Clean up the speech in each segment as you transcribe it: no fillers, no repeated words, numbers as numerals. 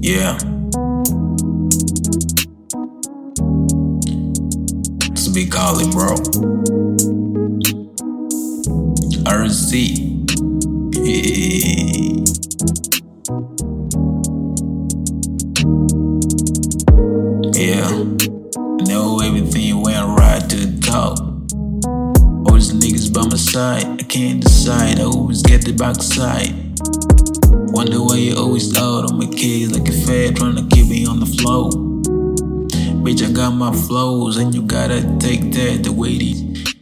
Yeah. It's a big collie, bro. RC. Yeah. Know everything went right to the top. All these niggas by my side, I can't decide. I always get the backside. Wonder why you always out on my kids like a fed, trying to keep me on the flow. Bitch, I got my flows, and you gotta take that the way it is.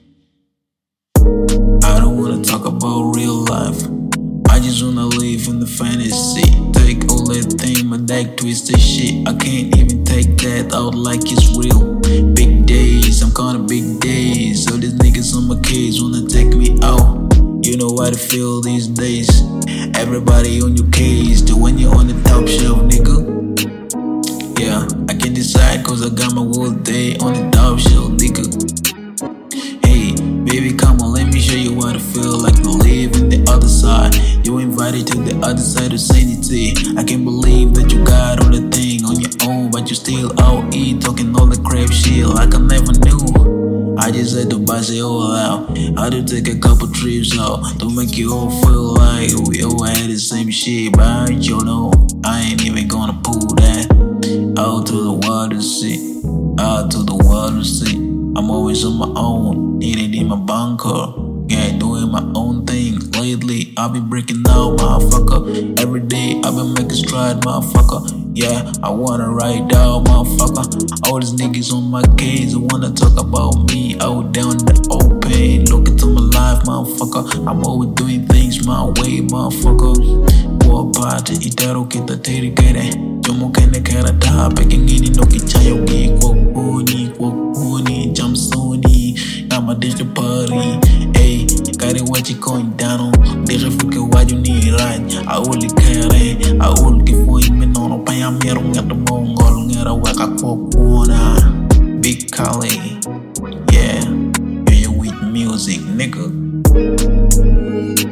I don't wanna talk about real life, I just wanna live in the fantasy. Take all that thing, my deck twisted shit. I can't even take that out like it's real. Big days, I'm calling big days. All these niggas on my case wanna take me out. You know how to feel these days. Everybody on your case, to when you're on the top shelf, nigga. Yeah, I can decide cause I got my whole day on the top shelf, nigga. Hey, baby, come on, let me show you what I feel like to live in the other side. You invited to the other side of sanity. I can't believe that you got all the thing on your own, but you still out here talking all the crap shit like I never knew. I just had to bust it all out. I had to take a couple trips out to make you all feel like we all had the same shit. But you know, I ain't even gonna pull that out to the world to see, out to the world to see. I'm always on my own, eating in my bunker, yeah, doing my own thing. Lately, I've been breaking out, motherfucker. Every day, I've been making stride, motherfucker. Yeah, I wanna ride out, motherfucker. All these niggas on my case, they wanna talk about me out down the open. Look into my life, motherfucker. I'm always doing things my way, motherfucker. Party, itaro kita tiri kere. Jomo kene kera taha peking ini no kichayo ki kwokuni jamsoni. Nama dije party, hey, kare what you going down on. Dije fuke what you need right. I only care, I only give for me no paya merong at the mongol ngera waka kwokuna. Big Collie, yeah, you with music, nigga.